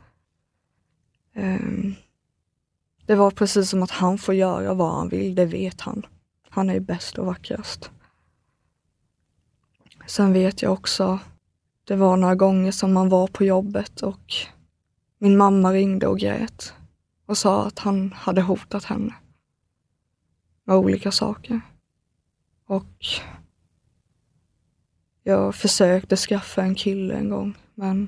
Det var precis som att han får göra vad han vill, det vet han. Han är bäst och vackrast. Sen vet jag också, det var några gånger som man var på jobbet och min mamma ringde och grät och sa att han hade hotat henne med olika saker. Och jag försökte skaffa en kille en gång, men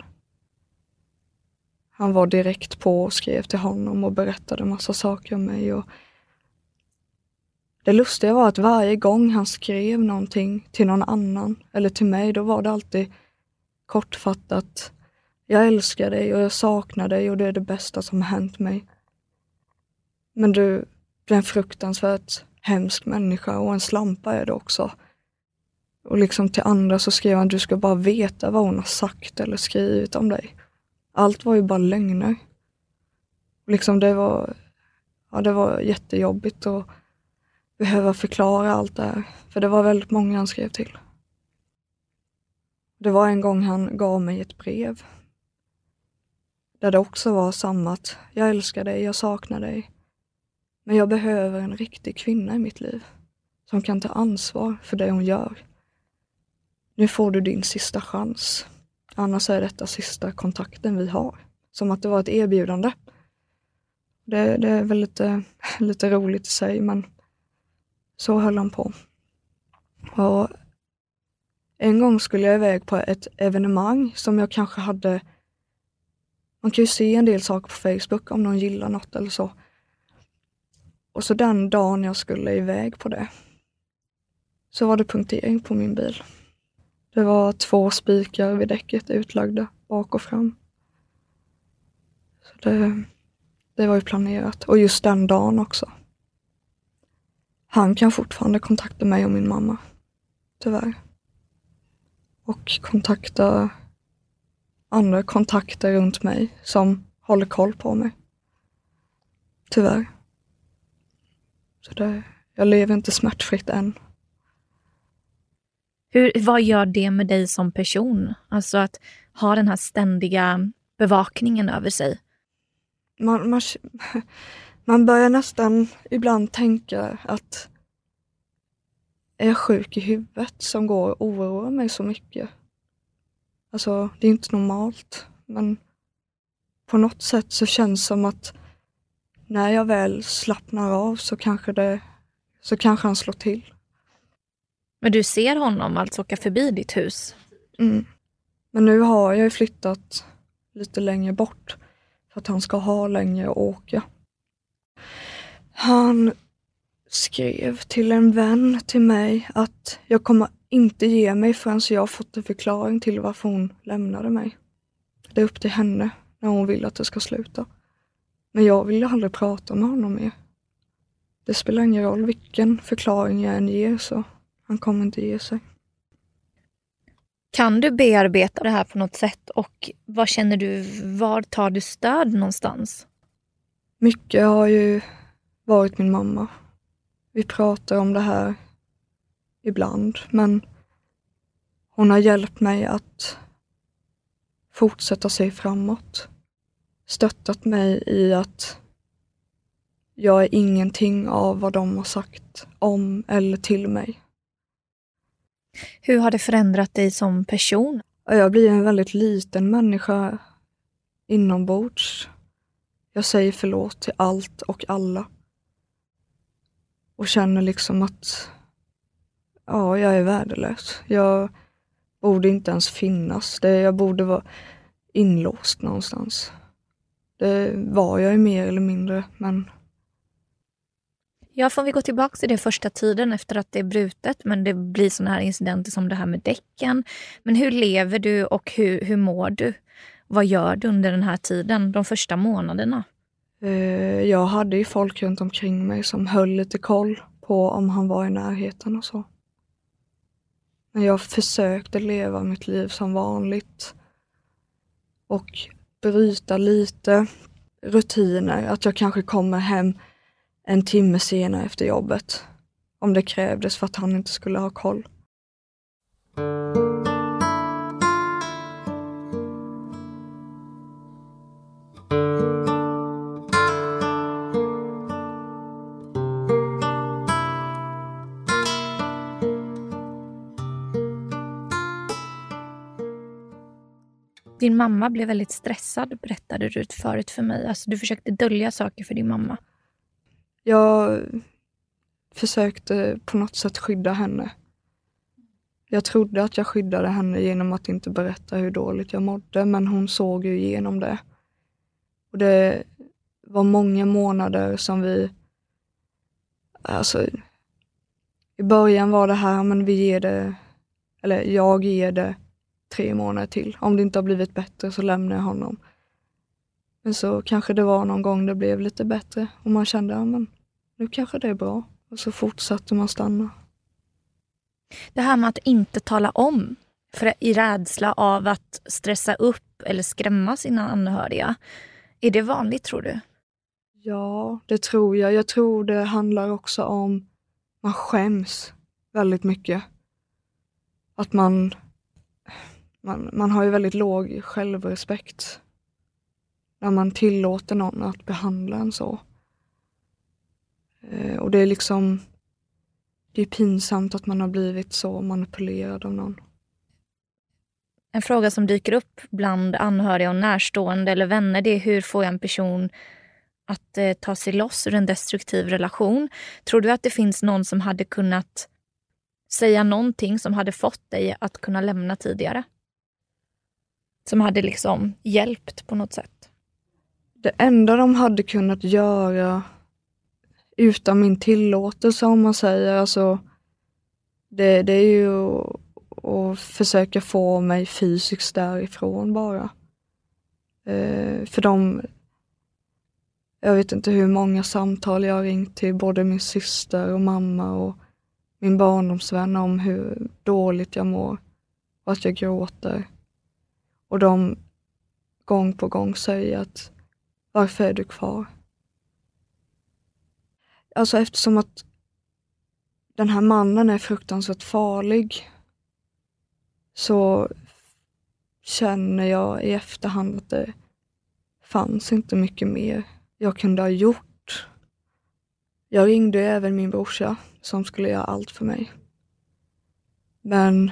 han var direkt på och skrev till honom och berättade massa saker om mig. Och det lustiga var att varje gång han skrev någonting till någon annan eller till mig, då var det alltid kortfattat: jag älskar dig och jag saknar dig och det är det bästa som har hänt mig. Men du är en fruktansvärt hemsk människa och en slampa är det också. Och liksom till andra så skrev han: du ska bara veta vad hon har sagt eller skrivit om dig. Allt var ju bara lögner. Och liksom det var jättejobbigt att behöva förklara allt det här. För det var väldigt många han skrev till. Det var en gång han gav mig ett brev. Där det också var samma: att jag älskar dig, jag saknar dig. Men jag behöver en riktig kvinna i mitt liv. Som kan ta ansvar för det hon gör. Nu får du din sista chans. Annars är detta sista kontakten vi har. Som att det var ett erbjudande. Det är väl lite roligt i sig, men Så höll han på. Och en gång skulle jag iväg på ett evenemang som jag kanske hade... Man kan ju se en del saker på Facebook om någon gillar något eller så. Och så den dagen jag skulle iväg på det, så var det punktering på min bil. Det var 2 spikar vid däcket utlagda bak och fram. Så det var ju planerat. Och just den dagen också. Han kan fortfarande kontakta mig och min mamma. Tyvärr. Och kontakta andra kontakter runt mig som håller koll på mig. Tyvärr. Så jag lever inte smärtfritt än.
Vad gör det med dig som person? Alltså att ha den här ständiga bevakningen över sig.
Man börjar nästan ibland tänka att är jag sjuk i huvudet som går och oroar mig så mycket? Alltså, det är inte normalt. Men på något sätt så känns det som att när jag väl slappnar av så kanske han slår till.
Men du ser honom alltså åka förbi ditt hus?
Mm. Men nu har jag flyttat lite längre bort för att han ska ha längre att åka. Han skrev till en vän till mig att jag kommer inte ge mig förrän jag har fått en förklaring till varför hon lämnade mig. Det är upp till henne när hon vill att det ska sluta. Men jag vill aldrig prata med honom mer. Det spelar ingen roll vilken förklaring jag än ger, så han kommer inte ge sig.
Kan du bearbeta det här på något sätt och vad känner du, var tar du stöd någonstans?
Mycket har ju varit min mamma. Vi pratar om det här ibland, men hon har hjälpt mig att fortsätta se framåt. Stöttat mig i att jag är ingenting av vad de har sagt om eller till mig.
Hur har det förändrat dig som person?
Jag blir en väldigt liten människa inombords. Jag säger förlåt till allt och alla. Och känner liksom att jag är värdelös. Jag borde inte ens finnas. Jag borde vara inlåst någonstans. Det var jag ju mer eller mindre, men...
Ja, får vi gå tillbaka till det första tiden efter att det är brutet, men det blir såna här incidenter som det här med däcken. Men hur lever du och hur mår du? Vad gör du under den här tiden, de första månaderna?
Jag hade ju folk runt omkring mig som höll lite koll på om han var i närheten och så. Men jag försökte leva mitt liv som vanligt och bryta lite rutiner. Att jag kanske kommer hem en timme senare efter jobbet om det krävdes för att han inte skulle ha koll.
Din mamma blev väldigt stressad, berättade du förut för mig. Alltså, du försökte dölja saker för din mamma.
Jag försökte på något sätt skydda henne. Jag trodde att jag skyddade henne genom att inte berätta hur dåligt jag mådde, men hon såg ju igenom det. Och det var många månader som vi... Alltså, i början var det här, men jag ger det 3 månader till. Om det inte har blivit bättre så lämnar jag honom. Men så kanske det var någon gång det blev lite bättre. Och man kände, men nu kanske det är bra. Och så fortsatte man stanna.
Det här med att inte tala om. I rädsla av att stressa upp eller skrämma sina anhöriga. Är det vanligt, tror du?
Ja, det tror jag. Jag tror det handlar också om man skäms väldigt mycket. Att man har ju väldigt låg självrespekt när man tillåter någon att behandla en så. Och det är liksom, det är pinsamt att man har blivit så manipulerad av någon.
En fråga som dyker upp bland anhöriga och närstående eller vänner, det är hur får jag en person att ta sig loss ur en destruktiv relation? Tror du att det finns någon som hade kunnat säga någonting som hade fått dig att kunna lämna tidigare? Som hade liksom hjälpt på något sätt?
Det enda de hade kunnat göra utan min tillåtelse, om man säger, alltså det är ju att försöka få mig fysiskt därifrån bara. För jag vet inte hur många samtal jag har ringt till både min syster och mamma och min barndomsvän om hur dåligt jag mår och att jag gråter. Och de gång på gång säger att varför är du kvar? Alltså eftersom att den här mannen är fruktansvärt farlig så känner jag i efterhand att det fanns inte mycket mer jag kunde ha gjort. Jag ringde även min brorsa som skulle göra allt för mig. Men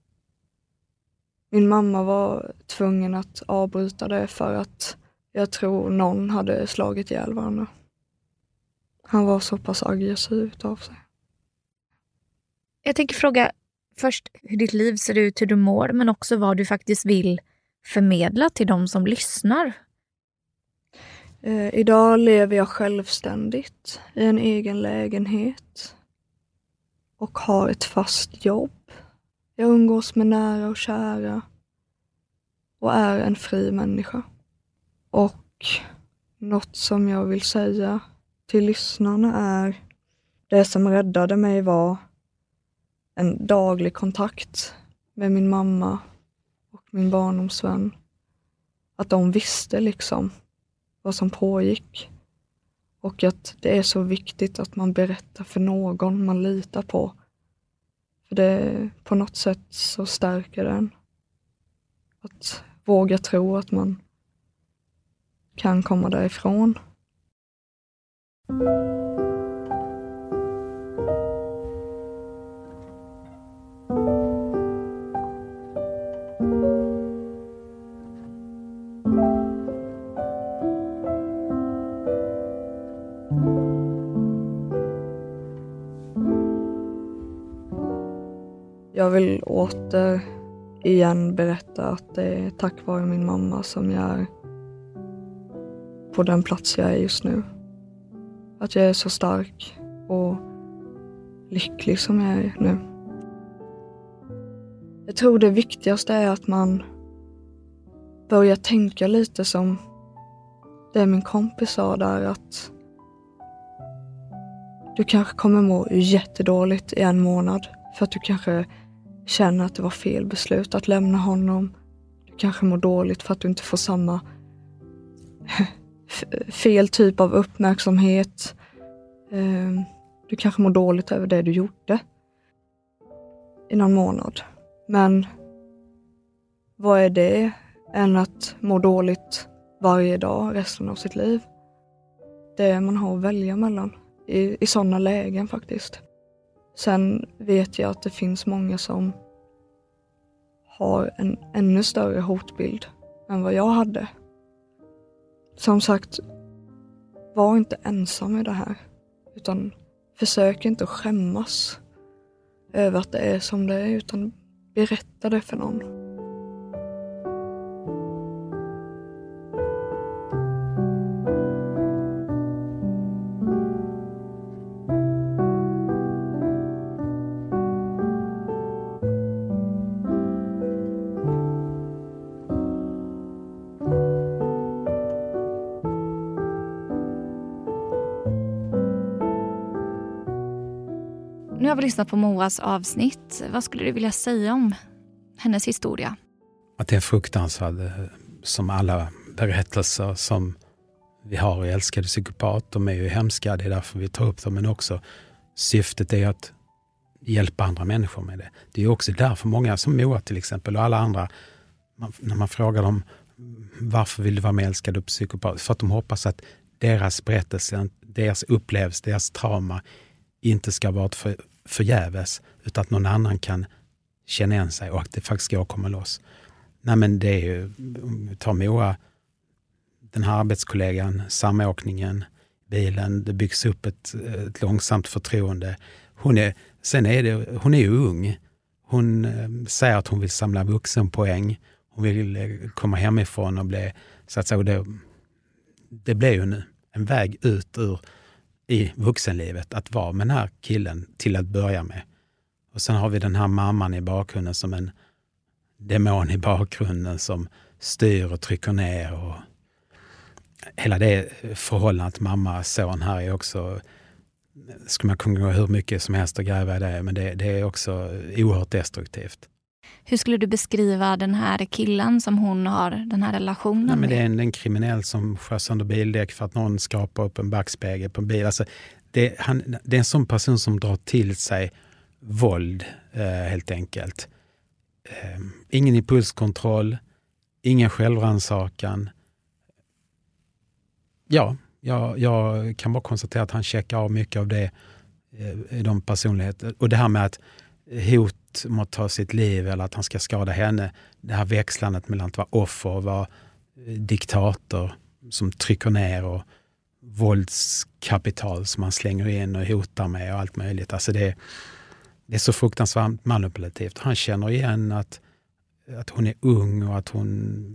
min mamma var tvungen att avbryta det för att jag tror någon hade slagit ihjäl varandra. Han var så pass aggressiv av sig.
Jag tänker fråga först hur ditt liv ser ut, hur du mår, men också vad du faktiskt vill förmedla till de som lyssnar.
Idag lever jag självständigt i en egen lägenhet och har ett fast jobb. Jag umgås med nära och kära och är en fri människa. Och något som jag vill säga till lyssnarna är det som räddade mig var en daglig kontakt med min mamma och min barndomsvän. Att de visste liksom vad som pågick. Och att det är så viktigt att man berättar för någon man litar på. För det på något sätt så stärker den. Att våga tro att man kan komma därifrån. Jag vill återigen berätta att det är tack vare min mamma som jag är på den plats jag är just nu. Att jag är så stark och lycklig som jag är nu. Jag tror det viktigaste är att man börjar tänka lite som det min kompis sa där, att du kanske kommer må jättedåligt i en månad för att du kanske känner att det var fel beslut att lämna honom. Du kanske mår dåligt för att du inte får samma fel typ av uppmärksamhet. Du kanske mår dåligt över det du gjorde i någon månad. Men vad är det än att må dåligt varje dag resten av sitt liv? Det är man har att välja mellan i sådana lägen faktiskt. Sen vet jag att det finns många som har en ännu större hotbild än vad jag hade. Som sagt, var inte ensam i det här. Utan försök inte att skämmas över att det är som det är, utan berätta det för någon.
Nu har vi lyssnat på Moas avsnitt. Vad skulle du vilja säga om hennes historia?
Att det är fruktansvärt, som alla berättelser som vi har i Älskade psykopat. De är ju hemska, det är därför vi tar upp dem. Men också syftet är att hjälpa andra människor med det. Det är också därför många som Moa till exempel och alla andra, när man frågar dem varför vill du vara med Älskade psykopat? För att de hoppas att deras berättelse, deras upplevelse, deras trauma inte ska vara förgäves, utan att någon annan kan känna igen sig och att det faktiskt ska komma loss. Nej, men det är ju, ta Moa, den här arbetskollegan, samåkningen, bilen, det byggs upp ett långsamt förtroende. Hon är ju ung. Hon säger att hon vill samla vuxenpoäng. Hon vill komma hemifrån och bli, så att säga, det blir ju nu en väg ut i vuxenlivet att vara med den här killen till att börja med. Och sen har vi den här mamman i bakgrunden som en demon i bakgrunden som styr och trycker ner. Och hela det förhållandet mamma-son här är också, skulle man kunna gå hur mycket som helst och gräva i det, men det är också oerhört destruktivt.
Hur skulle du beskriva den här killen som hon har den här relationen med?
Det är en kriminell som skär sönder bildäck för att någon skrapar upp en backspegel på en bil. Alltså, det är en sån person som drar till sig våld helt enkelt. Ingen impulskontroll, ingen självrannsakan. Ja, jag kan bara konstatera att han checkar av mycket av det i de personligheter. Och det här med att hot mot att ta sitt liv eller att han ska skada henne, det här växlandet mellan att vara offer och vara diktator som trycker ner och våldskapital som man slänger in och hotar med och allt möjligt. Alltså det är så fruktansvärt manipulativt. Han känner igen att hon är ung och att hon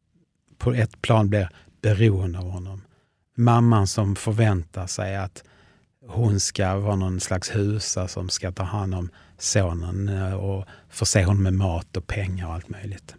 på ett plan blir beroende av honom. Mamman som förväntar sig att hon ska vara någon slags husa som ska ta hand om sonen och förse honom med mat och pengar och allt möjligt.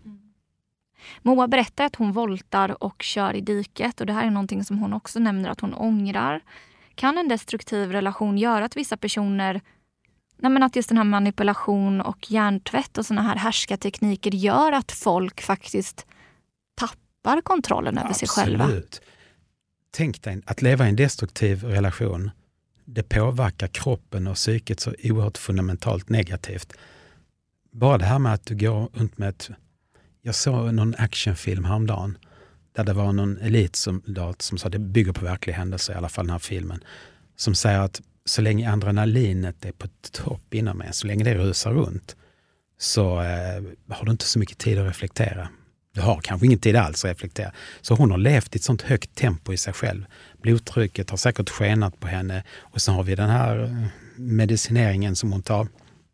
Moa berättar att hon voltar och kör i diket, och det här är någonting som hon också nämner att hon ångrar. Kan en destruktiv relation göra att vissa personer, att just den här manipulation och hjärntvätt och såna här härskartekniker gör att folk faktiskt tappar kontrollen över sig själva?
Absolut. Tänk dig att leva i en destruktiv relation. Det påverkar kroppen och psyket så oerhört fundamentalt negativt. Bara det här med att du går runt med jag såg någon actionfilm häromdagen där det var någon elitsoldat som sa, det bygger på verkliga händelser i alla fall den här filmen, som säger att så länge adrenalinet är på topp inom mig, så länge det rusar runt, så har du inte så mycket tid att reflektera. Du har kanske ingen tid alls att reflektera. Så hon har levt i ett sånt högt tempo i sig själv. Blodtrycket har säkert skenat på henne. Och så har vi den här medicineringen som hon tar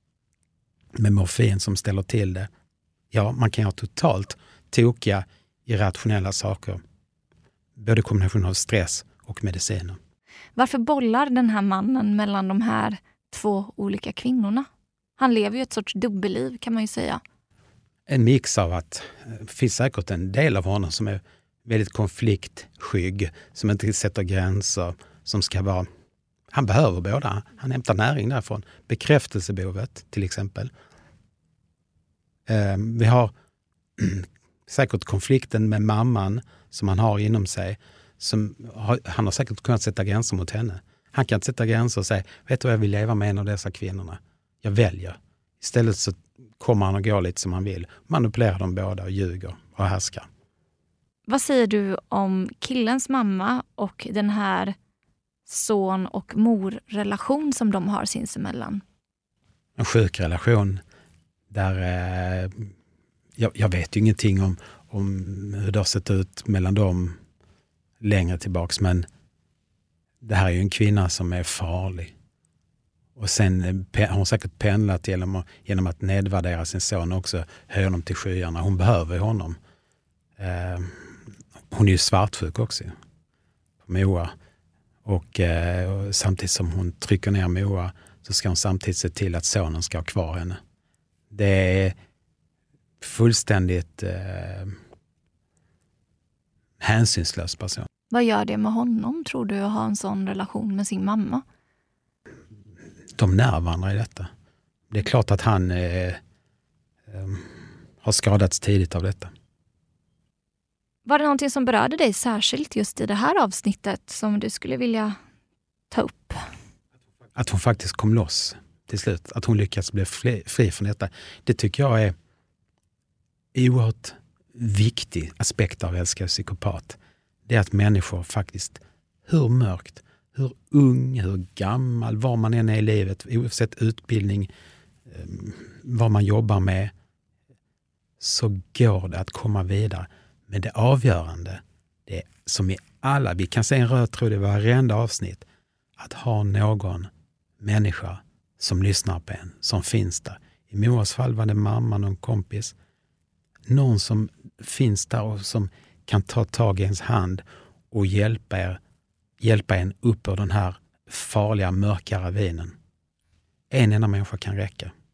med morfin som ställer till det. Ja, man kan ha totalt tokiga, irrationella saker. Både kombination av stress och mediciner.
Varför bollar den här mannen mellan de här två olika kvinnorna? Han lever ju ett sorts dubbelliv, kan man ju säga.
En mix av att det finns säkert en del av honom som är väldigt konfliktskygg, som inte sätter gränser, som ska vara... Han behöver båda. Han hämtar näring därifrån. Bekräftelsebehovet till exempel. Vi har säkert konflikten med mamman som han har inom sig. Han har säkert kunnat sätta gränser mot henne. Han kan inte sätta gränser och säga, vet du vad, jag vill leva med en av dessa kvinnorna. Jag väljer. Istället så kommer han och går lite som han vill. Manipulerar dem båda och ljuger och härskar.
Vad säger du om killens mamma och den här son- och morrelation som de har sinsemellan?
En sjuk relation där jag vet ju ingenting om hur det har sett ut mellan dem längre tillbaks, men det här är ju en kvinna som är farlig. Och sen har hon säkert pendlat genom att nedvärdera sin son också, höja honom till skyarna. Hon behöver honom. Hon är ju svartsjuk också, Moa. Och samtidigt som hon trycker ner Moa så ska hon samtidigt se till att sonen ska ha kvar henne. Det är fullständigt hänsynslös person.
Vad gör det med honom, tror du, att ha en sån relation med sin mamma?
De när varandra i detta. Det är klart att han har skadats tidigt av detta.
Var det någonting som berörde dig särskilt just i det här avsnittet som du skulle vilja ta upp?
Att hon faktiskt kom loss till slut. Att hon lyckats bli fri från detta. Det tycker jag är oerhört viktig aspekt av Älskade psykopat. Det är att människor faktiskt, hur mörkt, hur ung, hur gammal, var man än är i livet, oavsett utbildning, vad man jobbar med, så går det att komma vidare. Men det avgörande, Det är som i alla, vi kan se en röd tråd i varenda avsnitt, att ha någon människa som lyssnar på en, som finns där. I Moas fall var det mamman och en kompis. Någon som finns där och som kan ta tag i ens hand och hjälpa en upp ur den här farliga, mörka ravinen. En enda människa kan räcka.